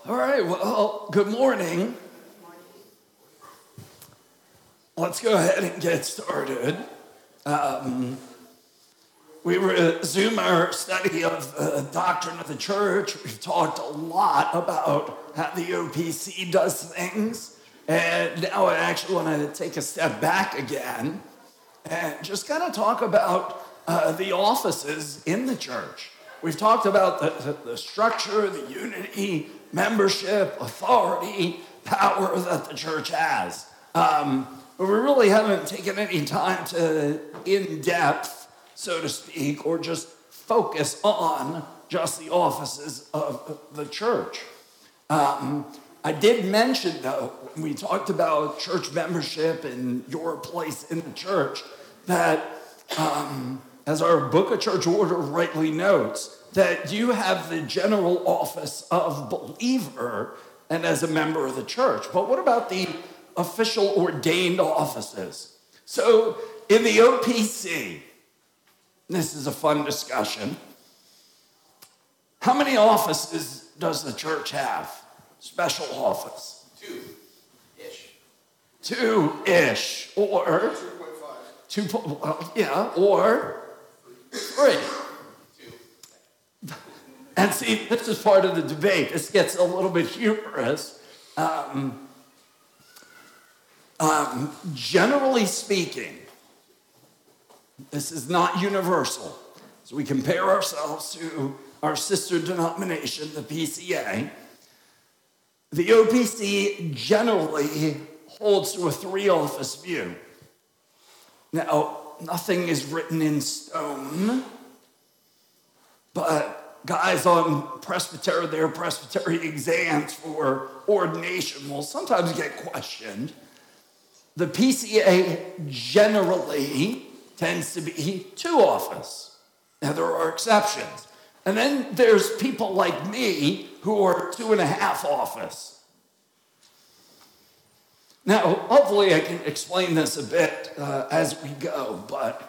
All right, well, good morning. Let's go ahead and get started. We resume our study of the doctrine of the church. We've talked a lot about how the OPC does things. And now I actually want to take a step back again and just kind of talk about the offices in the church. We've talked about the structure, the unity, membership, authority, power that the church has. But we really haven't taken any time to in-depth, so to speak, or just focus on just the offices of the church. I did mention, though, when we talked about church membership and your place in the church, that as our Book of Church Order rightly notes, that you have the general office of believer and as a member of the church. But what about the official ordained offices? So in the OPC, this is a fun discussion. How many offices does the church have? Special office? Two-ish. Or 2.5. Well, yeah, or 3. And see, this is part of the debate. This gets a little bit humorous. Generally speaking, this is not universal. So we compare ourselves to our sister denomination, the PCA. The OPC generally holds to a 3-office view. Now, nothing is written in stone, but guys on their presbytery exams for ordination will sometimes get questioned. The PCA generally tends to be 2-office. Now, there are exceptions. And then there's people like me who are 2.5-office. Now, hopefully I can explain this a bit as we go, but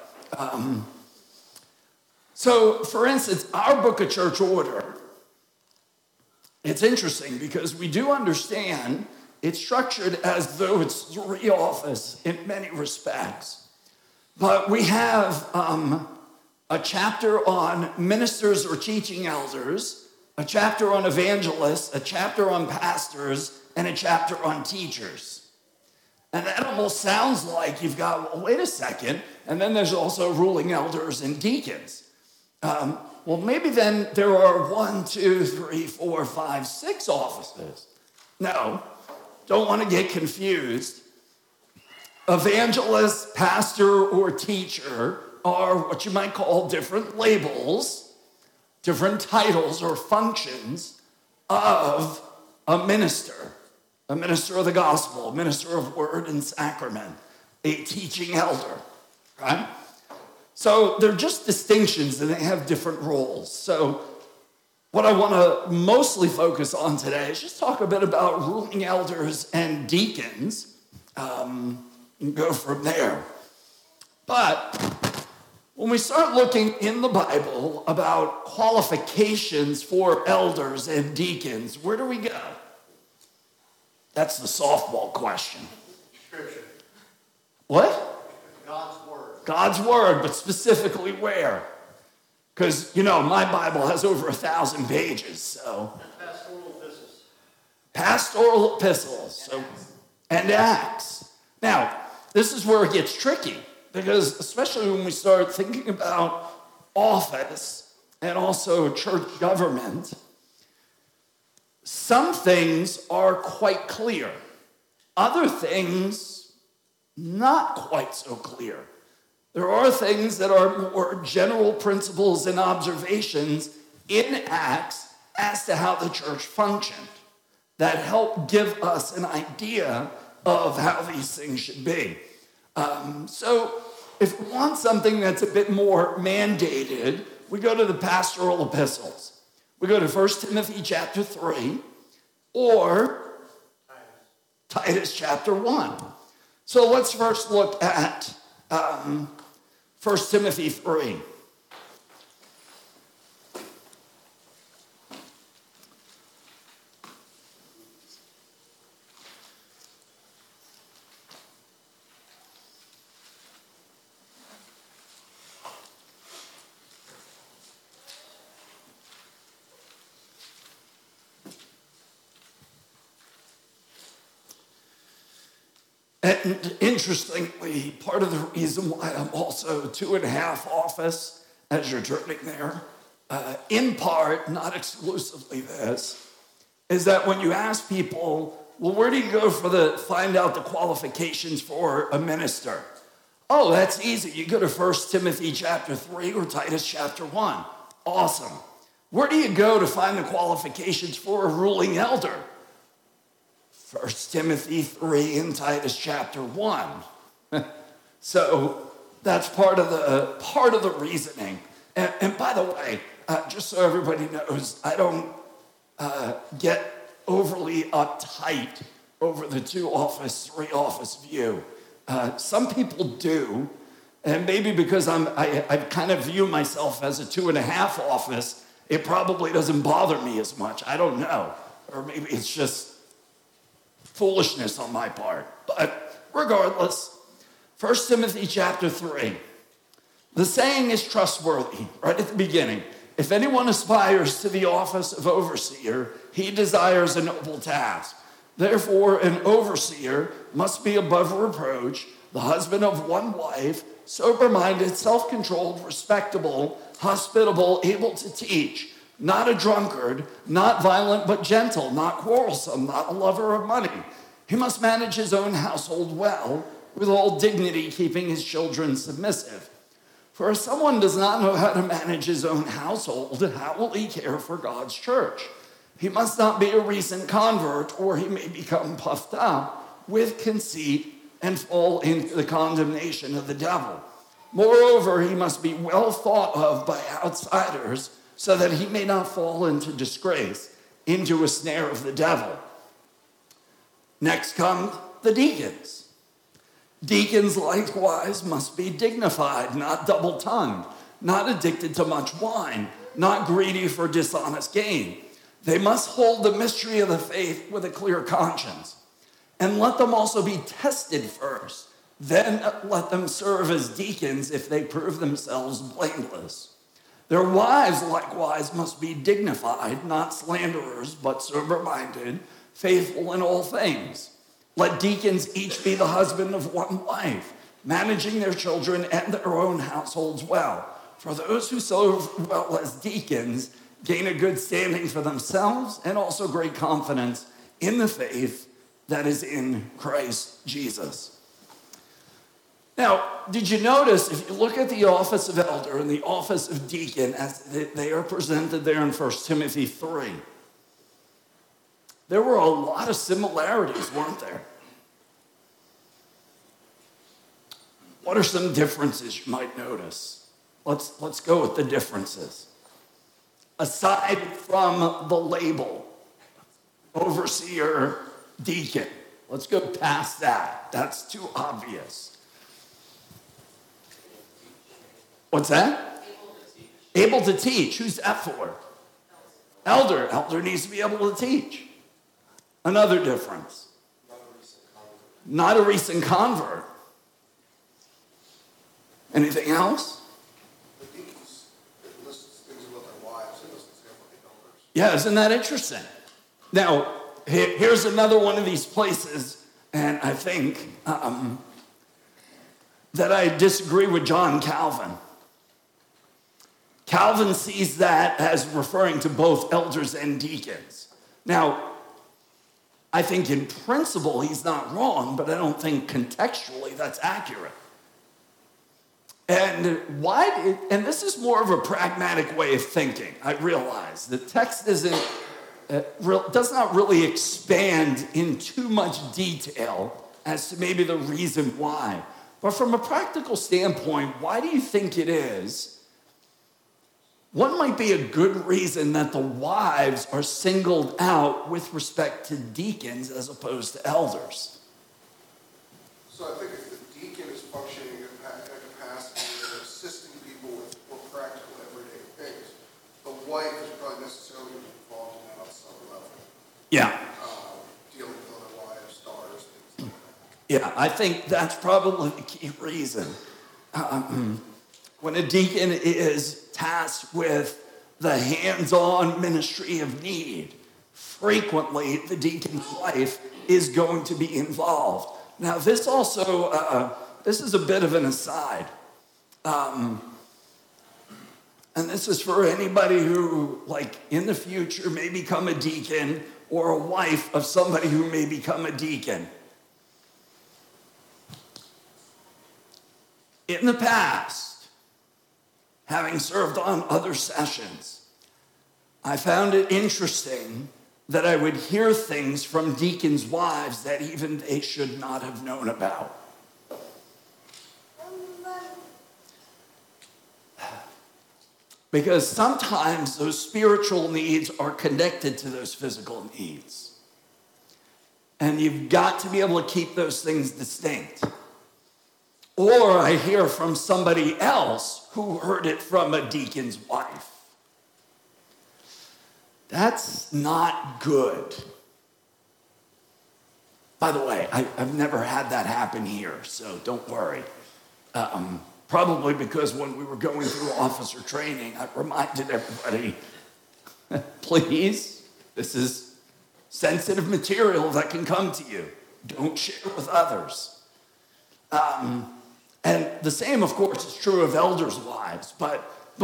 so, for instance, our Book of Church Order, it's interesting because we do understand it's structured as though it's 3-office in many respects. But we have a chapter on ministers or teaching elders, a chapter on evangelists, a chapter on pastors, and a chapter on teachers. And that almost sounds like you've got, well, wait a second, and then there's also ruling elders and deacons. Well, maybe then there are 1, 2, 3, 4, 5, 6 offices. No, don't want to get confused. Evangelist, pastor, or teacher are what you might call different labels, different titles or functions of a minister of the gospel, a minister of word and sacrament, a teaching elder, right? So they're just distinctions and they have different roles. So what I want to mostly focus on today is just talk a bit about ruling elders and deacons and go from there. But when we start looking in the Bible about qualifications for elders and deacons, where do we go? That's the softball question. Scripture. What? God's Word, but specifically where? Because, my Bible has over 1,000 pages, so. Pastoral epistles. And Acts. Now, this is where it gets tricky, because especially when we start thinking about office and also church government, some things are quite clear. Other things, not quite so clear. There are things that are more general principles and observations in Acts as to how the church functioned that help give us an idea of how these things should be. So if we want something that's a bit more mandated, we go to the pastoral epistles. We go to 1 Timothy chapter 3 or Titus chapter 1. So let's first look at 1 Timothy 3. And interestingly, part of the reason why I'm also 2.5 office, as you're turning there, in part, not exclusively this, is that when you ask people, well, where do you go find out the qualifications for a minister? Oh, that's easy. You go to 1 Timothy chapter 3 or Titus chapter 1. Awesome. Where do you go to find the qualifications for a ruling elder? 1 Timothy 3 and Titus chapter 1. So that's part of the reasoning. And by the way, just so everybody knows, I don't get overly uptight over the 2 office, 3 office view. Some people do, and maybe because I kind of view myself as a 2.5 office, it probably doesn't bother me as much. I don't know. Or maybe it's just foolishness on my part. But regardless, 1 Timothy chapter 3. The saying is trustworthy, right at the beginning. If anyone aspires to the office of overseer, he desires a noble task. Therefore, an overseer must be above reproach, the husband of one wife, sober-minded, self-controlled, respectable, hospitable, able to teach, not a drunkard, not violent but gentle, not quarrelsome, not a lover of money. He must manage his own household well, with all dignity, keeping his children submissive. For if someone does not know how to manage his own household, how will he care for God's church? He must not be a recent convert, or he may become puffed up with conceit and fall into the condemnation of the devil. Moreover, he must be well thought of by outsiders, so that he may not fall into disgrace, into a snare of the devil. Next come the deacons. Deacons likewise must be dignified, not double-tongued, not addicted to much wine, not greedy for dishonest gain. They must hold the mystery of the faith with a clear conscience. And let them also be tested first. Then let them serve as deacons if they prove themselves blameless. Their wives likewise must be dignified, not slanderers, but sober-minded, faithful in all things. Let deacons each be the husband of one wife, managing their children and their own households well. For those who serve well as deacons gain a good standing for themselves and also great confidence in the faith that is in Christ Jesus. Now, did you notice, if you look at the office of elder and the office of deacon as they are presented there in 1 Timothy 3, there were a lot of similarities, weren't there? What are some differences you might notice? Let's go with the differences. Aside from the label, overseer, deacon, let's go past that. That's too obvious. What's that? Able to teach. Who's that for? Elder. Elder needs to be able to teach. Another difference. Not a recent convert. Anything else? The deacons, it lists things about their wives. It doesn't say about the elders. Yeah, isn't that interesting? Now, here's another one of these places, and I think that I disagree with John Calvin. Calvin sees that as referring to both elders and deacons. Now, I think in principle he's not wrong, but I don't think contextually that's accurate. And this is more of a pragmatic way of thinking, I realize. The text does not really expand in too much detail as to maybe the reason why. But from a practical standpoint, why do you think it is? What might be a good reason that the wives are singled out with respect to deacons as opposed to elders? So I think if the deacon is functioning in a capacity of assisting people with more practical everyday things, the wife is probably necessarily involved in that on some level. Yeah. Dealing with other wives, daughters, things like that. Yeah, I think that's probably the key reason. When a deacon is tasked with the hands-on ministry of need, frequently the deacon's wife is going to be involved. Now, this also, this is a bit of an aside. And this is for anybody who, like, in the future may become a deacon or a wife of somebody who may become a deacon. In the past, having served on other sessions, I found it interesting that I would hear things from deacons' wives that even they should not have known about. Because sometimes those spiritual needs are connected to those physical needs. And you've got to be able to keep those things distinct. Or I hear from somebody else who heard it from a deacon's wife. That's not good. By the way, I've never had that happen here, so don't worry. Probably because when we were going through officer training, I reminded everybody, please, this is sensitive material that can come to you. Don't share with others. And the same, of course, is true of elders' wives, but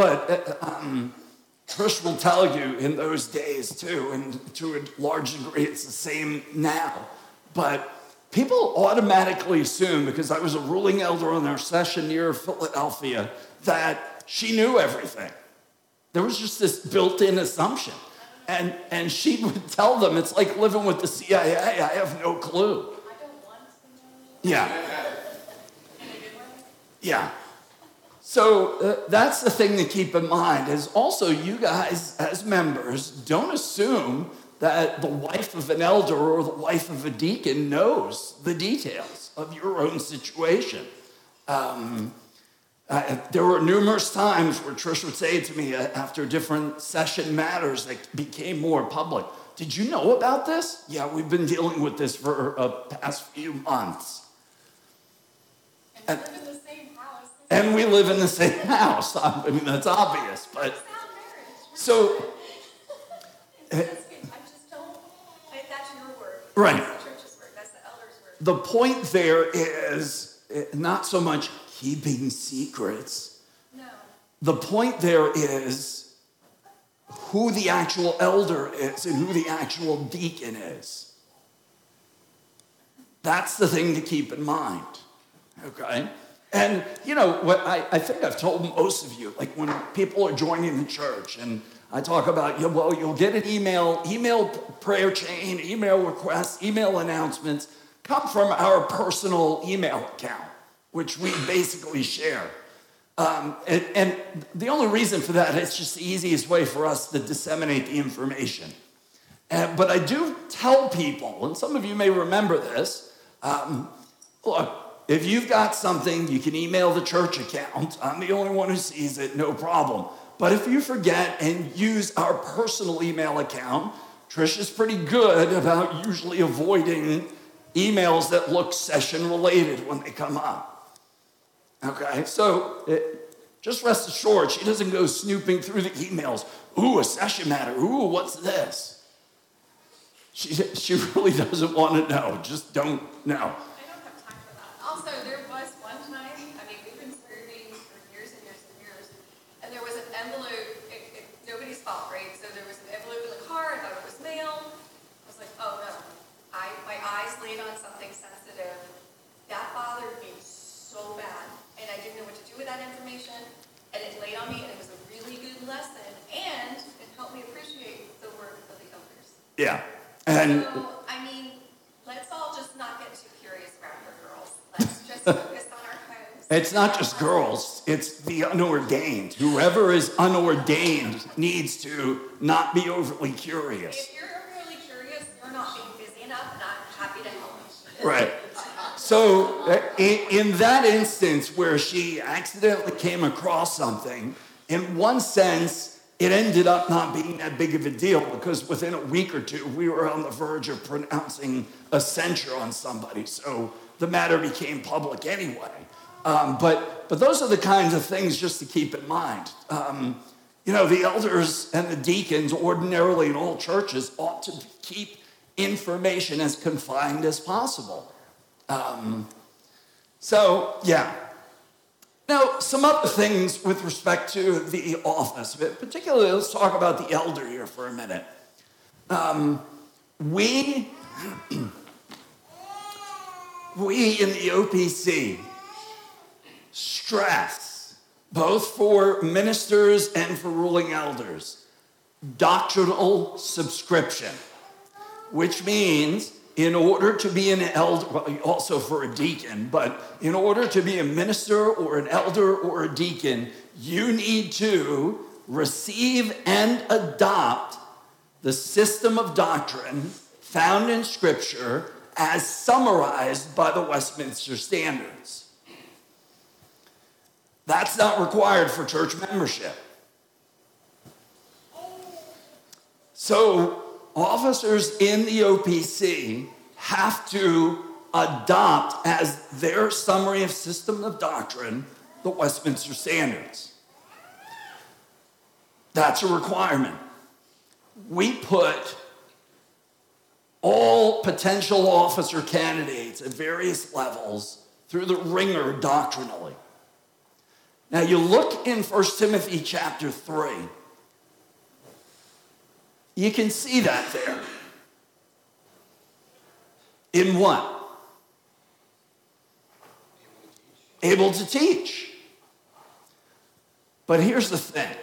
Trish will tell you in those days too, and to a large degree it's the same now. But people automatically assume, because I was a ruling elder on our session near Philadelphia, that she knew everything. There was just this built-in assumption. And she would tell them, it's like living with the CIA, I have no clue. I don't want to know. Yeah. Yeah. So that's the thing to keep in mind, is also you guys as members don't assume that the wife of an elder or the wife of a deacon knows the details of your own situation. There were numerous times where Trish would say to me after different session matters that became more public, did you know about this? Yeah, we've been dealing with this for the past few months. And we live in the same house. I mean, that's obvious, but so. I just don't. That's your word. Right. That's the church's word. That's the elders' word. The point there is not so much keeping secrets. No. The point there is who the actual elder is and who the actual deacon is. That's the thing to keep in mind. Okay? And, you know, what I think I've told most of you, like when people are joining the church and I talk about, well, you'll get an email prayer chain, email requests, email announcements come from our personal email account, which we basically share. And the only reason for that, it's just the easiest way for us to disseminate the information. But I do tell people, and some of you may remember this, look, if you've got something, you can email the church account. I'm the only one who sees it, no problem. But if you forget and use our personal email account, Trish is pretty good about usually avoiding emails that look session related when they come up. Okay, so just rest assured, she doesn't go snooping through the emails. Ooh, a session matter. Ooh, what's this? She really doesn't want to know. Just don't know. Also, there was one time, I mean, we've been serving for years and years and years, and there was an envelope, nobody's fault, right? So there was an envelope in the car, I thought it was mail. I was like, oh no, my eyes laid on something sensitive. That bothered me so bad, and I didn't know what to do with that information, and it laid on me, and it was a really good lesson, and it helped me appreciate the work of the elders. Yeah. And so, I mean, let's all just not get too curious around here, girls. Let's just focus on our homes. it's not just girls, it's the unordained. Whoever is unordained needs to not be overly curious. If you're overly curious, you're not being busy enough, and I'm happy to help you. Right. So in that instance where she accidentally came across something, in one sense, it ended up not being that big of a deal because within a week or two, we were on the verge of pronouncing a censure on somebody. So the matter became public anyway. But those are the kinds of things just to keep in mind. You know, the elders and the deacons ordinarily in all churches ought to keep information as confined as possible. So, yeah. Now, some other things with respect to the office, but particularly let's talk about the elder here for a minute. We in the OPC stress, both for ministers and for ruling elders, doctrinal subscription, which means in order to be an elder, well, also for a deacon, but in order to be a minister or an elder or a deacon, you need to receive and adopt the system of doctrine found in Scripture as summarized by the Westminster Standards. That's not required for church membership. So, officers in the OPC have to adopt as their summary of system of doctrine the Westminster Standards. That's a requirement. We put all potential officer candidates at various levels through the ringer doctrinally. Now you look in 1 Timothy chapter 3. You can see that there. In what? Able to teach. But here's the thing.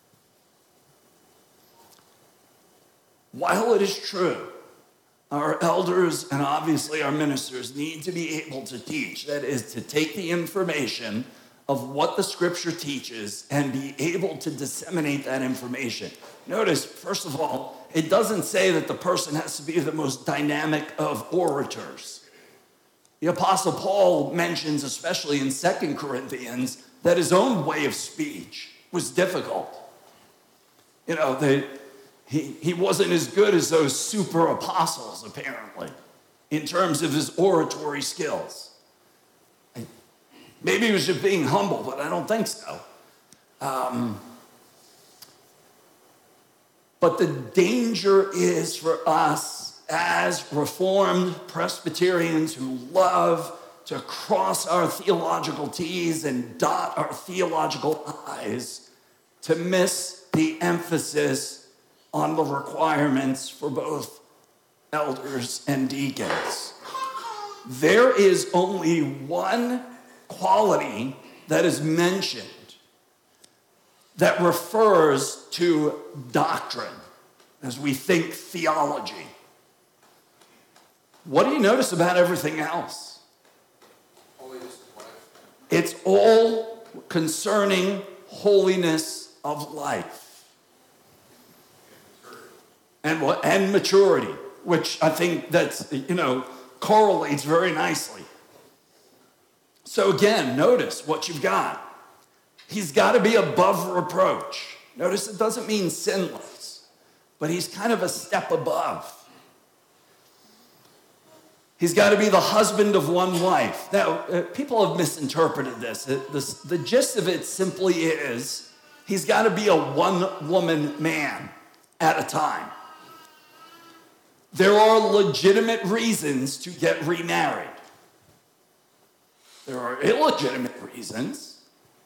While it is true, our elders and obviously our ministers need to be able to teach, that is, to take the information of what the Scripture teaches and be able to disseminate that information. Notice, first of all, it doesn't say that the person has to be the most dynamic of orators. The Apostle Paul mentions, especially in 2 Corinthians, that his own way of speech was difficult. You know, he wasn't as good as those super apostles, apparently, in terms of his oratory skills. Maybe he was just being humble, but I don't think so. But the danger is for us as Reformed Presbyterians who love to cross our theological T's and dot our theological I's to miss the emphasis on the requirements for both elders and deacons. There is only one quality that is mentioned that refers to doctrine as we think theology. What do you notice about everything else? Holiness of life. It's all concerning holiness of life. And maturity, which I think that's, correlates very nicely. So again, notice what you've got. He's got to be above reproach. Notice it doesn't mean sinless, but he's kind of a step above. He's got to be the husband of one wife. Now, people have misinterpreted this. The gist of it simply is he's got to be a one-woman man at a time. There are legitimate reasons to get remarried. There are illegitimate reasons,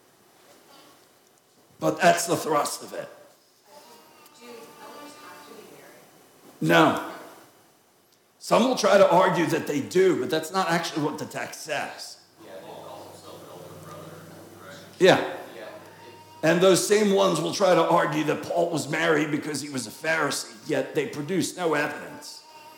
but that's the thrust of it. Do elders have to be married? No. Some will try to argue that they do, but that's not actually what the text says. Yeah, they call themselves an elder brother, right? Yeah. Yeah. And those same ones will try to argue that Paul was married because he was a Pharisee, yet they produce no evidence.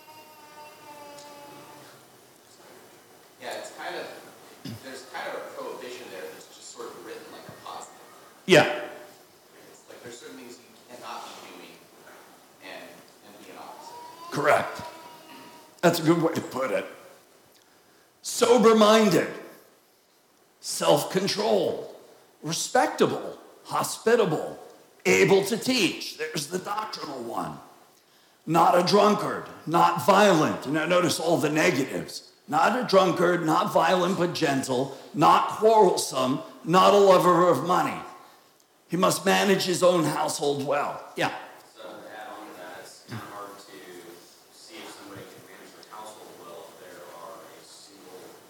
Yeah, there's kind of a prohibition there that's just sort of written like a positive. Yeah. It's like there's certain things you cannot be doing and be an opposite. Correct. That's a good way to put it. Sober-minded, self-controlled, respectable, hospitable, able to teach. There's the doctrinal one. Not a drunkard, not violent. Now notice all the negatives. Not a drunkard, not violent but gentle, not quarrelsome, not a lover of money. He must manage his own household well. Yeah. So to add on to that, it's kind of hard to see if somebody can manage their household well if there are a single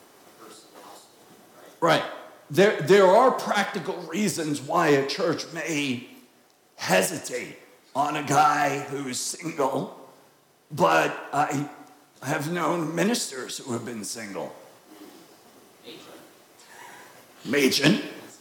Right. There are practical reasons why a church may hesitate on a guy who's single, but I have known ministers who have been single. Machen.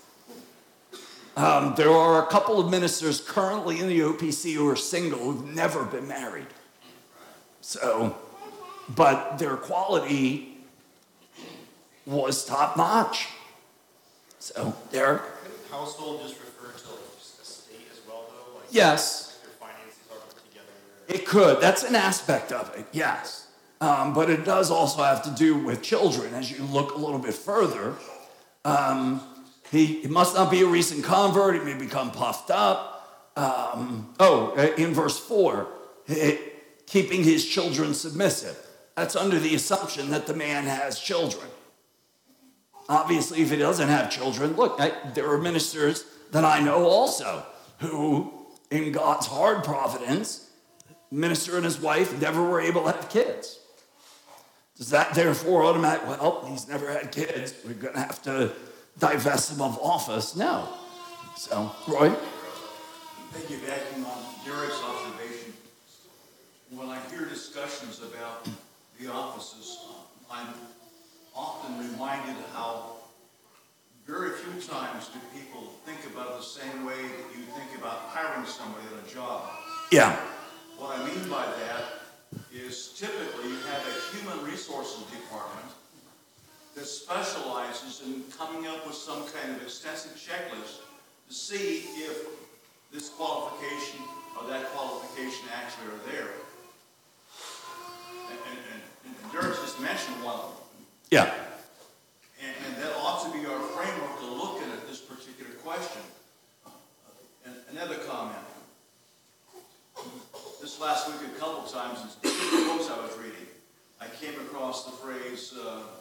There are a couple of ministers currently in the OPC who are single who've never been married. So, but their quality was top notch. So, there. Couldn't household just refer to like just a state as well, though? Like, Yes. their finances are put together. It could. That's an aspect of it, yes. But it does also have to do with children. As you look a little bit further, he must not be a recent convert. He may become puffed up. In verse 4, keeping his children submissive. That's under the assumption that the man has children. Obviously, if he doesn't have children, look, there are ministers that I know also who, in God's hard providence, minister and his wife never were able to have kids. Does that therefore automatically, well, he's never had kids, we're going to have to divest him of office? No. So, Roy? Thank you, backing on Derek's observation. When I hear discussions about the offices, I'm often reminded how very few times do people think about it the same way that you think about hiring somebody on a job. Yeah. What I mean by that is typically you have a human resources department that specializes in coming up with some kind of extensive checklist to see if this qualification or that qualification actually are there. And Derek just mentioned one of them. Yeah. And that ought to be our framework to look at this particular question. And another comment. This last week, a couple times, in the books I was reading, I came across the phrase,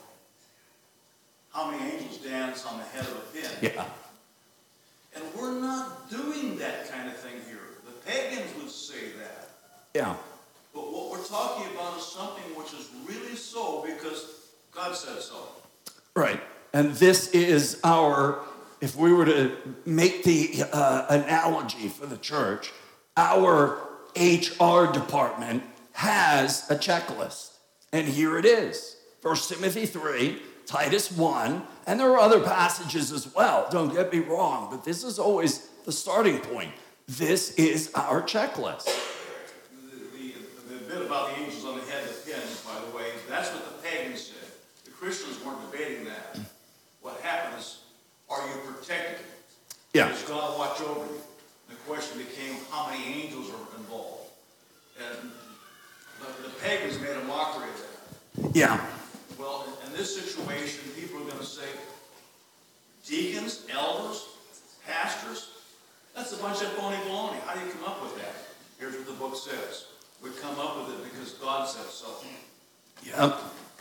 how many angels dance on the head of a pin? Yeah. And we're not doing that kind of thing here. The pagans would say that. Yeah. But what we're talking about is something which is really so because God said so. Right. And this is our, if we were to make the analogy for the church, our HR department has a checklist. And here it is. 1 Timothy 3, Titus 1, and there are other passages as well. Don't get me wrong, but this is always the starting point. This is our checklist. The bit about the angels on the head of the pin, by the way, that's what the pagans said. The Christians weren't debating that. What happens, are you protected? Yeah. Does God watch over you? The question became, how many angels are involved? And the pagans made a mockery of that. Yeah. Well, in this situation, people are going to say, deacons, elders, pastors, that's a bunch of phony baloney. How do you come up with that? Here's what the book says. We come up with it because God said so. Yep.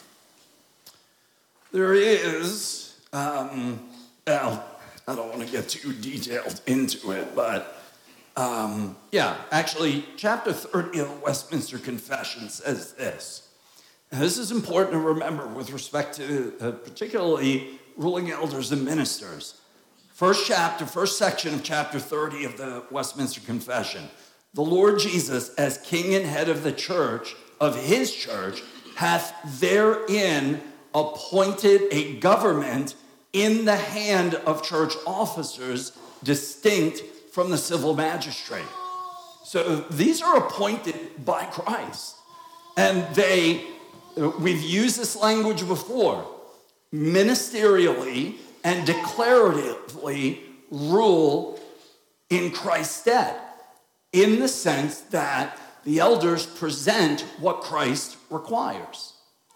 There is, well, I don't want to get too detailed into it, but actually, chapter 30 of the Westminster Confession says this. And this is important to remember with respect to particularly ruling elders and ministers. First section of chapter 30 of the Westminster Confession. The Lord Jesus, as King and head of the church, of his church, hath therein appointed a government in the hand of church officers, distinct from the civil magistrate. So these are appointed by Christ. And we've used this language before, ministerially and declaratively rule in Christ's stead, in the sense that the elders present what Christ requires.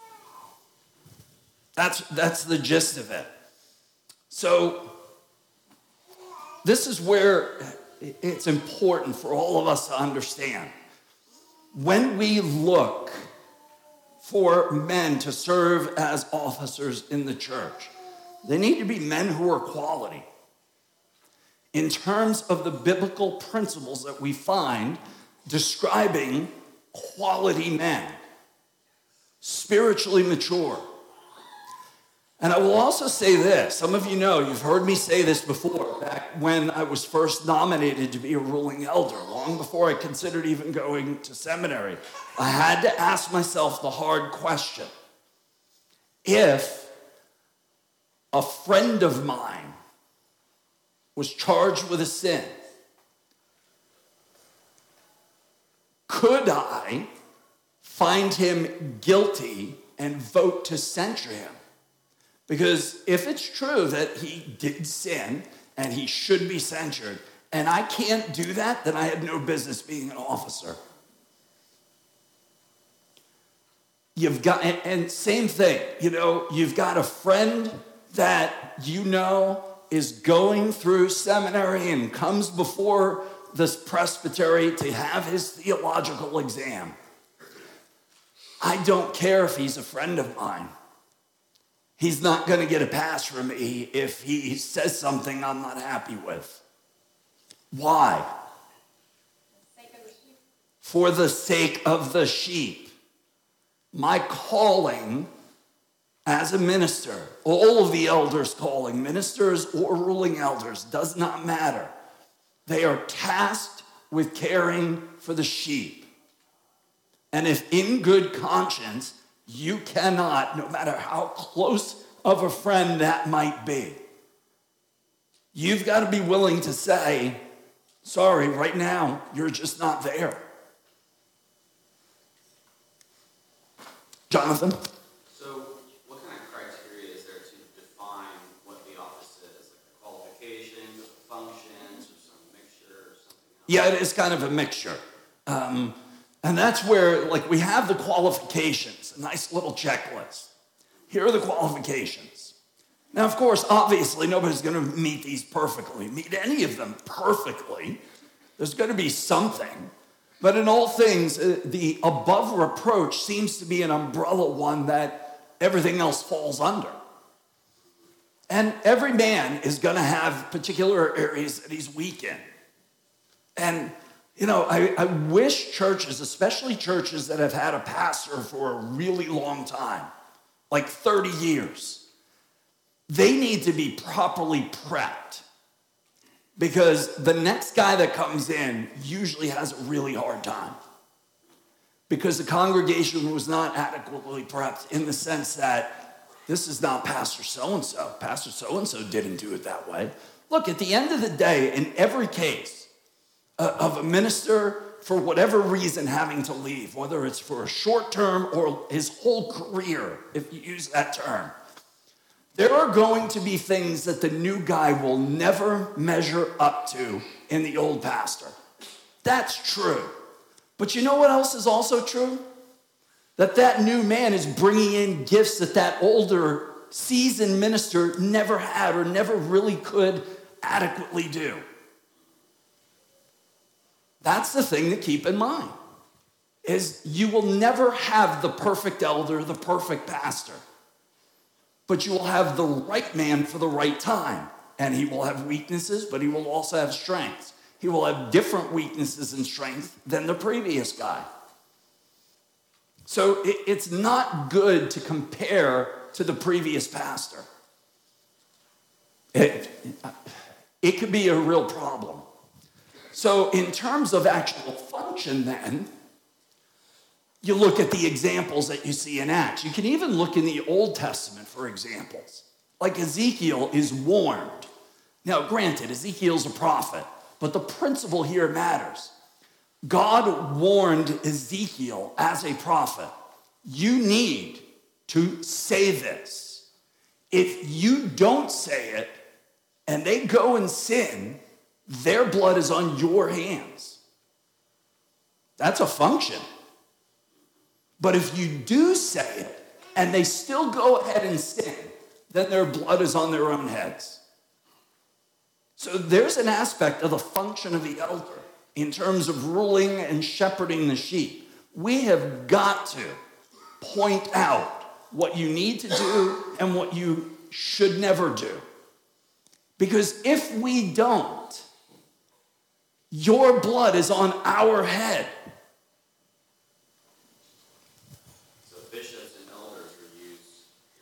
That's the gist of it. So this is where it's important for all of us to understand. When we look for men to serve as officers in the church, they need to be men who are quality. In terms of the biblical principles that we find describing quality men, spiritually mature, And I will also say this. Some of you know, you've heard me say this before, back when I was first nominated to be a ruling elder, long before I considered even going to seminary. I had to ask myself the hard question. If a friend of mine was charged with a sin, could I find him guilty and vote to censure him? Because if it's true that he did sin and he should be censured, and I can't do that, then I had no business being an officer. You've got, and same thing, you've got a friend that is going through seminary and comes before this presbytery to have his theological exam. I don't care if he's a friend of mine. He's not going to get a pass from me if he says something I'm not happy with. Why? For the sake of the sheep. My calling as a minister, all of the elders' calling, ministers or ruling elders, does not matter. They are tasked with caring for the sheep. And if in good conscience, you cannot, no matter how close of a friend that might be, you've got to be willing to say, sorry, right now, you're just not there. Jonathan? So what kind of criteria is there to define what the office is? Like qualifications, functions, or some mixture, or something else? Yeah, it is kind of a mixture. And that's where, we have the qualifications, a nice little checklist. Here are the qualifications. Now, of course, obviously, nobody's going to meet these perfectly, meet any of them perfectly. There's going to be something. But in all things, the above reproach seems to be an umbrella one that everything else falls under. And every man is going to have particular areas that he's weak in. And I wish churches, especially churches that have had a pastor for a really long time, like 30 years, they need to be properly prepped. Because the next guy that comes in usually has a really hard time. Because the congregation was not adequately prepped in the sense that this is not Pastor so-and-so. Pastor so-and-so didn't do it that way. Look, at the end of the day, in every case, of a minister, for whatever reason, having to leave, whether it's for a short term or his whole career, if you use that term, there are going to be things that the new guy will never measure up to in the old pastor. That's true. But you know what else is also true? That new man is bringing in gifts that older, seasoned minister never had or never really could adequately do. That's the thing to keep in mind, is you will never have the perfect elder, the perfect pastor, but you will have the right man for the right time. And he will have weaknesses, but he will also have strengths. He will have different weaknesses and strengths than the previous guy. So it's not good to compare to the previous pastor. It could be a real problem. So in terms of actual function then, you look at the examples that you see in Acts. You can even look in the Old Testament for examples. Like Ezekiel is warned. Now granted, Ezekiel's a prophet, but the principle here matters. God warned Ezekiel as a prophet, you need to say this. If you don't say it and they go and sin, their blood is on your hands. That's a function. But if you do say it and they still go ahead and sin, then their blood is on their own heads. So there's an aspect of the function of the elder in terms of ruling and shepherding the sheep. We have got to point out what you need to do and what you should never do. Because if we don't, your blood is on our head. So bishops and elders are used interchangeably.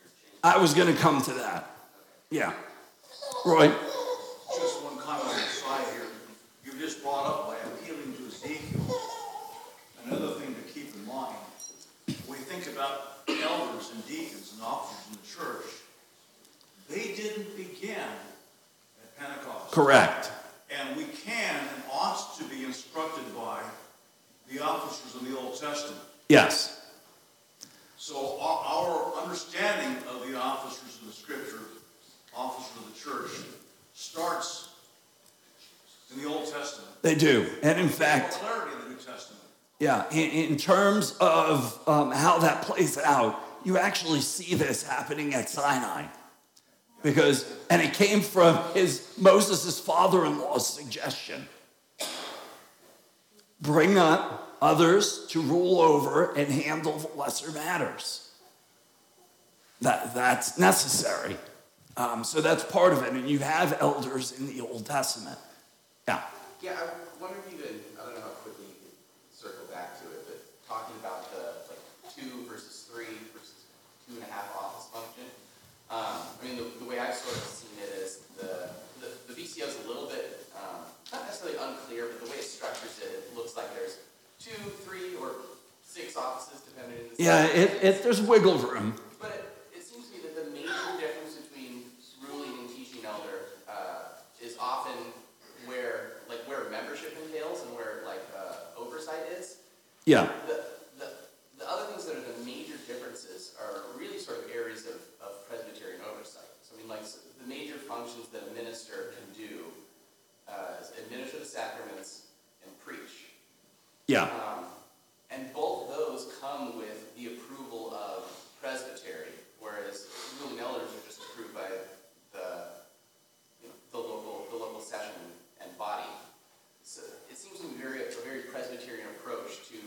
I was going to come to that. Yeah. Roy? Just one comment on the side here. You just brought up by appealing to Ezekiel. Another thing to keep in mind, when we think about elders and deacons and officers in the church, they didn't begin at Pentecost. Correct. And we can and ought to be instructed by the officers in the Old Testament. Yes. So our understanding of the officers of the Scripture, officers of the church, starts in the Old Testament. They do. And in fact, Clarity in the New Testament. yeah, in terms of how that plays out, you actually see this happening at Sinai. And it came from Moses' father-in-law's suggestion. Bring up others to rule over and handle the lesser matters. That's necessary. So that's part of it. And you have elders in the Old Testament. Yeah. Yeah, I wonder if you could, I don't know how quickly you could circle back to it, but talking about the 2 versus 3 versus 2.5 office function. I mean, the way I've sort of seen it is the VCO is a little bit, not necessarily unclear, but the way it structures it, it looks like there's 2, 3, or 6 offices, depending on the Yeah, there's wiggle room. But it seems to me that the major difference between ruling and teaching elder is often where membership entails and where oversight is. Yeah. The other things that are the major differences are really sort of areas of Presbyterian oversight. So I mean, the major functions that a minister can do is administer the sacraments and preach. Yeah. And both of those come with the approval of presbytery, whereas ruling elders are just approved by the local session and body. So it seems to be a very Presbyterian approach to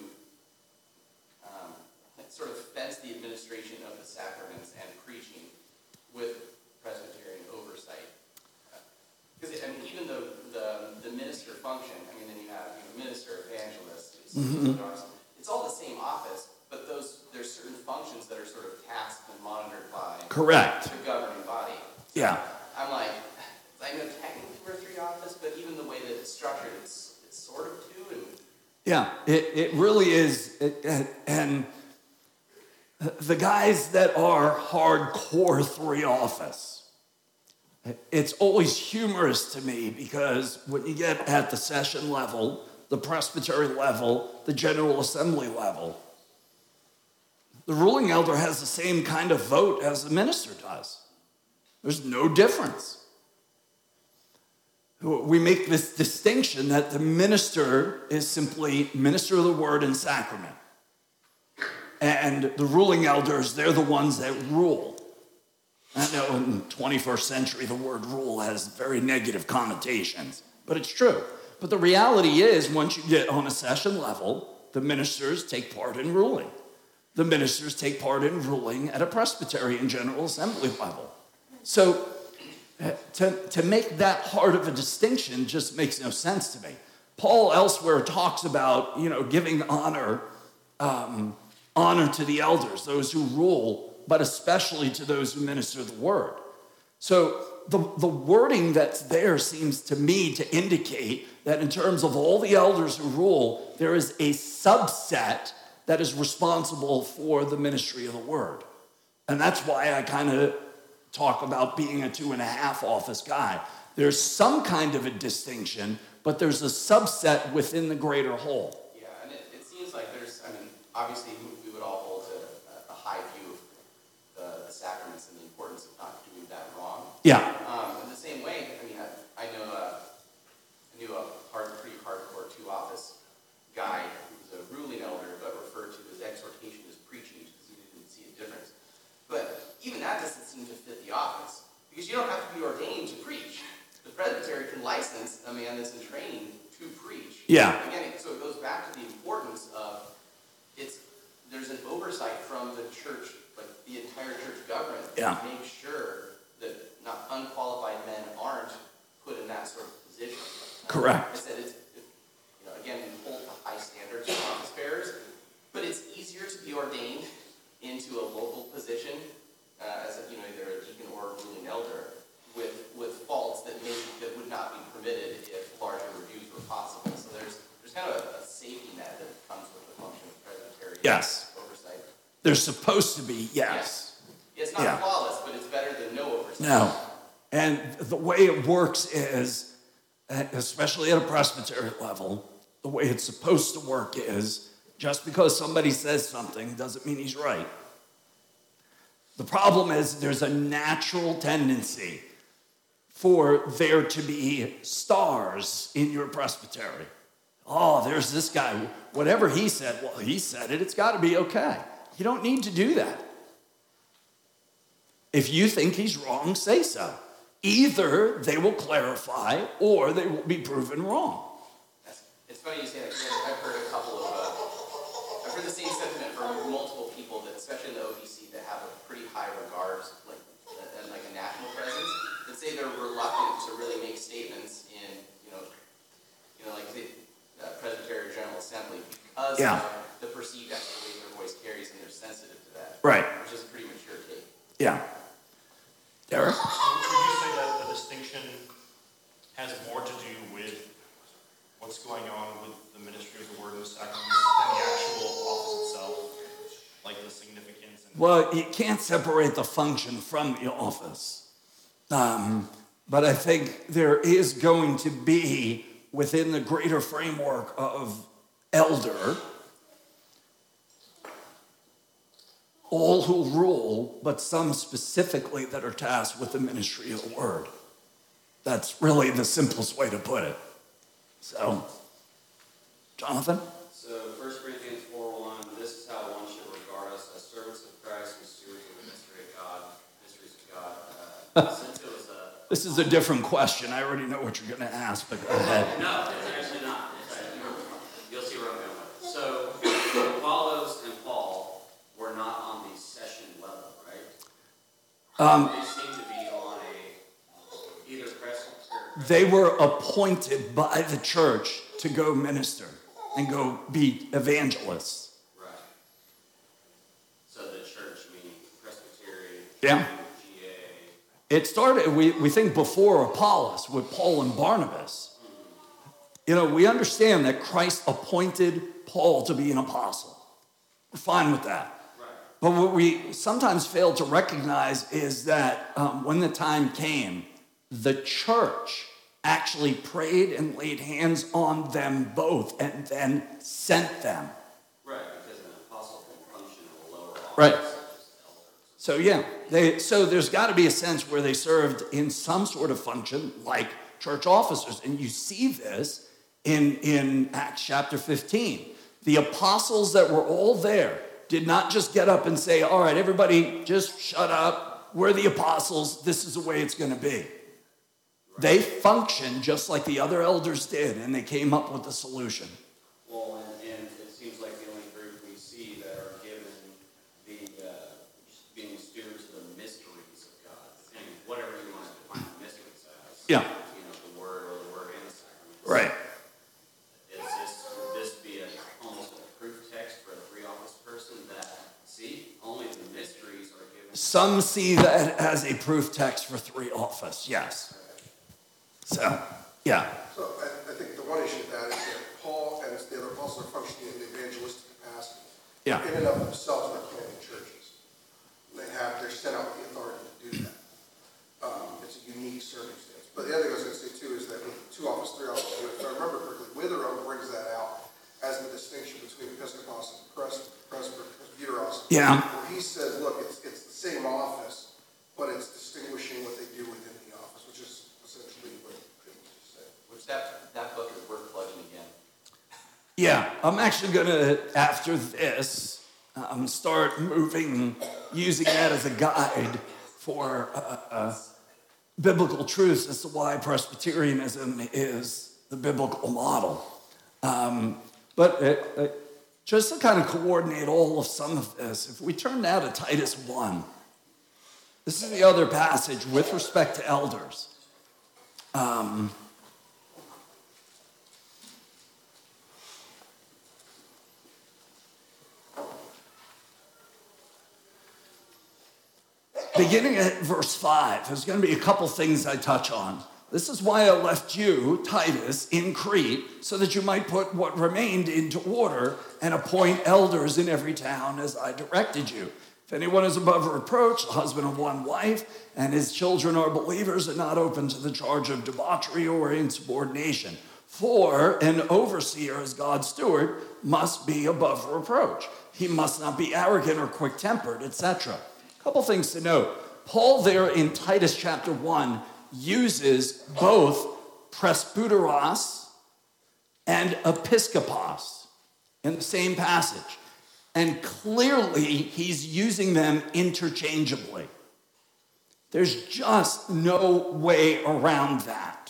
sort of fence the administration of the sacraments and preaching with Presbyterian oversight. Because even though the minister function, I mean, then you have minister, evangelist, it's all the same office, but there's certain functions that are sort of tasked and monitored by Correct. the governing body. So Yeah. I'm like, I know technically we're 3 office, but even the way that it's structured, it's sort of 2. And Yeah, it really is. And the guys that are hardcore 3 office, it's always humorous to me because when you get at the session level, the presbytery level, the general assembly level, the ruling elder has the same kind of vote as the minister does. There's no difference. We make this distinction that the minister is simply minister of the word and sacrament. And the ruling elders, they're the ones that rule. I know in the 21st century, the word rule has very negative connotations, but it's true. But the reality is, once you get on a session level, the ministers take part in ruling. The ministers take part in ruling at a Presbyterian General Assembly level. So to make that hard of a distinction just makes no sense to me. Paul elsewhere talks about, giving honor to the elders, those who rule, but especially to those who minister the word. So the wording that's there seems to me to indicate that in terms of all the elders who rule, there is a subset that is responsible for the ministry of the word. And that's why I kind of talk about being a 2.5 office guy. There's some kind of a distinction, but there's a subset within the greater whole. Yeah, and it seems like obviously we would all hold a high view of the sacraments and the importance of not doing that wrong. Yeah. In the same way, I knew a pretty hardcore 2 office guy who was a ruling elder, but referred to his exhortation as preaching because he didn't see a difference. But even that doesn't seem to fit the office because you don't have to be ordained to preach. The presbytery can license a man that's in training to preach. Yeah. Again, so it goes back to the importance of there's an oversight from the church, like the entire church government, Yeah. to make sure that not unqualified men aren't put in that sort of position. Correct. I said again, we hold high standards for office bearers, but it's easier to be ordained into a local position as Yes. oversight? There's supposed to be, yes. It's not Yeah. flawless, but it's better than no oversight. No. And the way it works is, especially at a presbytery level, the way it's supposed to work is just because somebody says something doesn't mean he's right. The problem is there's a natural tendency for there to be stars in your presbytery. Oh, there's this guy. Whatever he said, well, he said it. It's got to be okay. You don't need to do that. If you think he's wrong, say so. Either they will clarify or they will be proven wrong. It's funny you say that, because I've heard I've heard the same sentiment from multiple people, that especially in the OPC, that have a pretty high regard, and like a national presence, that say they're reluctant to really make statements in, like the Presbyterian General Assembly, because of the perceived extra weight their voice carries, and they're sensitive to that. Right. Which is a pretty mature take. Yeah. Derek? Would you say that the distinction has more to do with what's going on with the ministry of the word and the sacraments than the actual office itself? Like the significance? Well, you can't separate the function from the office. But I think there is going to be, within the greater framework of elder, all who rule, but some specifically that are tasked with the ministry of the word. That's really the simplest way to put it. So, Jonathan? So 1 Corinthians 4:1, this is how one should regard us as servants of Christ and stewards of the mysteries of God. Since it was This is a different question. I already know what you're going to ask, but go ahead. no, it's actually not. You'll see where I'm going with it. So Apollos and Paul were not on the session level, right? They seem to be on either press or... They were appointed by the church to go minister and go be evangelists. Right. So the church, meaning Presbyterian, Yeah. GA. It started, we think before Apollos with Paul and Barnabas. We understand that Christ appointed Paul to be an apostle. We're fine with that. Right. But what we sometimes fail to recognize is that when the time came, the church actually prayed and laid hands on them both and then sent them. Right, because an apostle can function in a lower office. Right. Such as elder. So yeah, so there's got to be a sense where they served in some sort of function like church officers. And you see this in Acts chapter 15. The apostles that were all there did not just get up and say, all right, everybody just shut up. We're the apostles. This is the way it's going to be. Right. They functioned just like the other elders did, and they came up with the solution. Well, and it seems like the only group we see that are given the being stewards of the mysteries of God, and whatever you want to define the mysteries as. Yeah. The word or the word and the sacraments. Right. Would this be almost a proof text for a three-office person that, see, only the mysteries are given? Some see that as a proof text for three office, yes. So, yeah. So I think the one issue with that is that Paul and the other apostles are functioning in the evangelistic capacity. Yeah. In and of themselves, they're planting churches. They're set out the authority to do that. It's a unique circumstance. But the other thing I was going to say too is that with 2 office, 3 office, if I remember correctly, Witherow brings that out as the distinction between Episcopos and Presbyteros. Yeah. Where he says, look, it's the same office, but it's distinguishing what they do within the office, which is essentially what he pretty much just said. Which that book is worth plugging again. Yeah, I'm actually going to, after this, start using that as a guide for biblical truths as to why Presbyterianism is the biblical model. But just to kind of coordinate all of some of this, if we turn now to Titus 1, this is the other passage with respect to elders. Beginning at verse 5, there's going to be a couple things I touch on. This is why I left you, Titus, in Crete, so that you might put what remained into order and appoint elders in every town as I directed you. If anyone is above reproach, the husband of one wife, and his children are believers and not open to the charge of debauchery or insubordination. For an overseer as God's steward must be above reproach. He must not be arrogant or quick-tempered, etc. A couple things to note. Paul there in Titus chapter 1 uses both presbyteros and episkopos in the same passage. And clearly, he's using them interchangeably. There's just no way around that.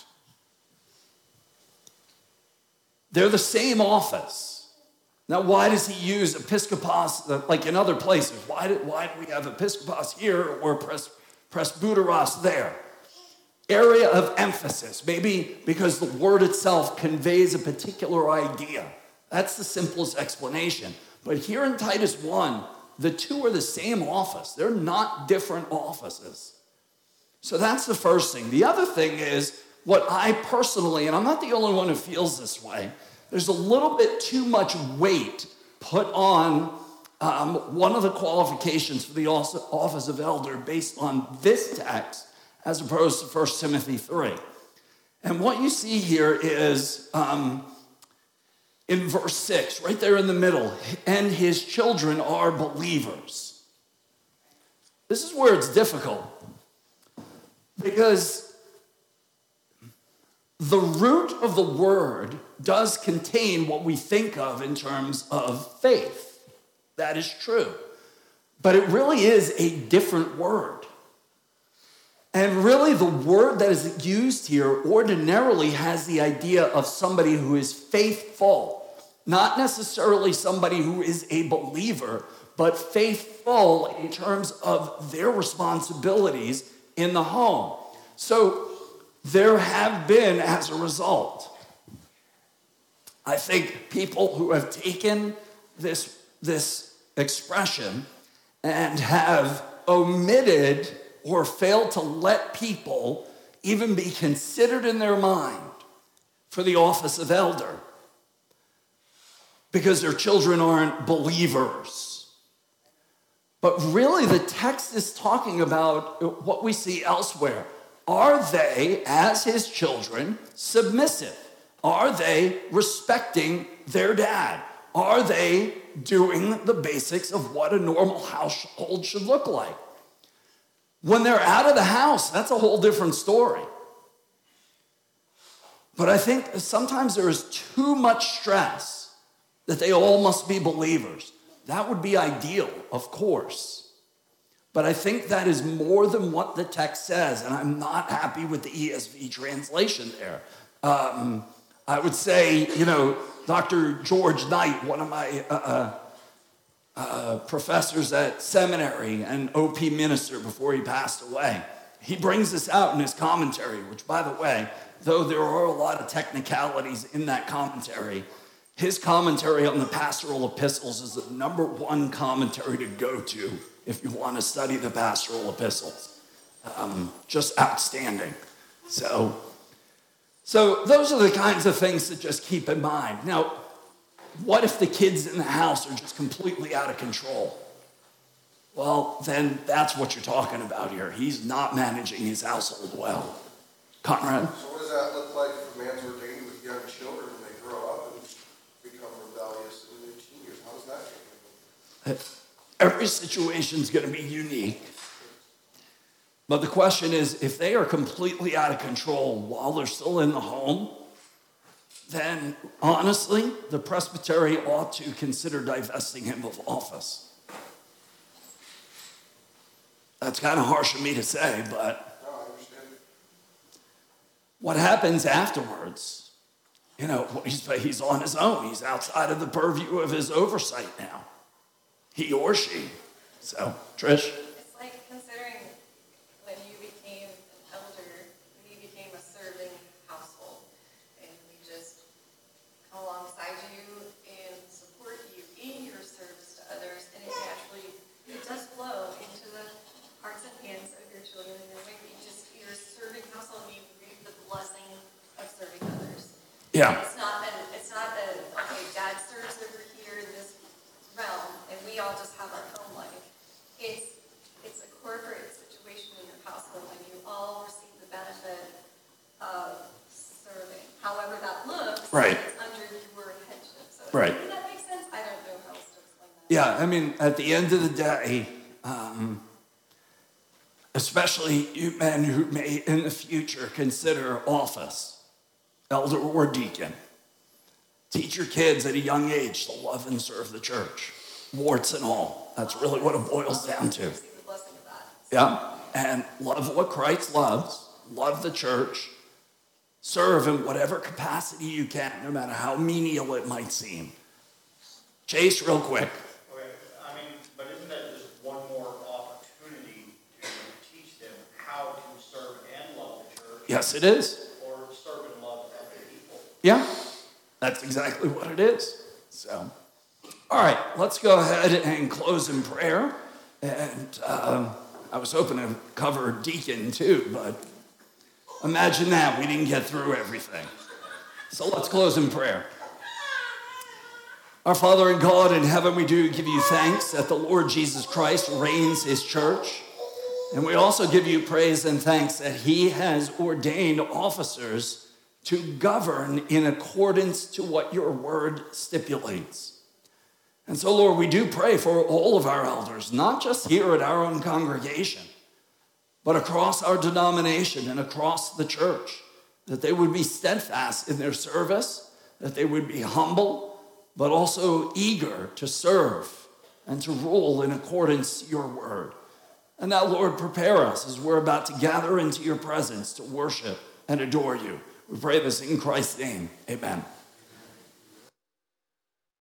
They're the same office. Now, why does he use episkopos like in other places? Why do we have episkopos here or presbyteros there? Area of emphasis, maybe because the word itself conveys a particular idea. That's the simplest explanation. But here in Titus 1, the two are the same office. They're not different offices. So that's the first thing. The other thing is what I personally, and I'm not the only one who feels this way, there's a little bit too much weight put on one of the qualifications for the office of elder based on this text as opposed to 1 Timothy 3. And what you see here is in verse 6, right there in the middle, and his children are believers. This is where it's difficult because the root of the word does contain what we think of in terms of faith. That is true. But it really is a different word. And really, the word that is used here ordinarily has the idea of somebody who is faithful, not necessarily somebody who is a believer, but faithful in terms of their responsibilities in the home. So there have been, as a result, I think people who have taken this expression and have omitted or failed to let people even be considered in their mind for the office of elder because their children aren't believers. But really, the text is talking about what we see elsewhere. Are they, as his children, submissive? Are they respecting their dad? Are they doing the basics of what a normal household should look like? When they're out of the house, that's a whole different story. But I think sometimes there is too much stress that they all must be believers. That would be ideal, of course. But I think that is more than what the text says, and I'm not happy with the ESV translation there. I would say, Dr. George Knight, one of my professors at seminary and OP minister before he passed away, he brings this out in his commentary, which, by the way, though there are a lot of technicalities in that commentary, his commentary on the pastoral epistles is the number one commentary to go to if you want to study the pastoral epistles. Just outstanding. So those are the kinds of things to just keep in mind. Now, what if the kids in the house are just completely out of control? Well, then that's what you're talking about here. He's not managing his household well. Conrad? So what does that look like if a man's ordained with young children and they grow up and become rebellious in their teen years? How does that change? Every situation is going to be unique. But the question is, if they are completely out of control while they're still in the home, then honestly, the presbytery ought to consider divesting him of office. That's kind of harsh of me to say, but No, I understand. what happens afterwards, he's on his own. He's outside of the purview of his oversight now. He or she. So, Trish? It's like considering when you became an elder, when you became a serving household, and we just come alongside you and support you in your service to others, and it does flow into the hearts and hands of your children, and maybe just your serving household, you reap the Yeah. It's not an, okay, dad serves over here in this realm, and we all just have our own life. It's a corporate situation in your household, and you all receive the benefit of serving. However that looks, Right. it's under your headship. So Right. does that make sense? I don't know how else to explain that. Yeah, I mean, at the end of the day, especially you men who may in the future consider office, elder or deacon, teach your kids at a young age to love and serve the church, warts and all. That's really what it boils down to. Receive the blessing of that. Yeah, and love what Christ loves, love the church, serve in whatever capacity you can, no matter how menial it might seem. Chase, real quick. Okay, I mean, but isn't that just one more opportunity to teach them how to serve and love the church? Yes, it is. Or serve and love other people? Yeah, that's exactly what it is. So, all right, let's go ahead and close in prayer. And I was hoping to cover deacon too, but imagine that, we didn't get through everything. So let's close in prayer. Our Father and God in heaven, we do give you thanks that the Lord Jesus Christ reigns his church. And we also give you praise and thanks that he has ordained officers to govern in accordance to what your word stipulates. And so, Lord, we do pray for all of our elders, not just here at our own congregation, but across our denomination and across the church, that they would be steadfast in their service, that they would be humble, but also eager to serve and to rule in accordance to your word. And now, Lord, prepare us as we're about to gather into your presence to worship and adore you. We pray this in Christ's name. Amen.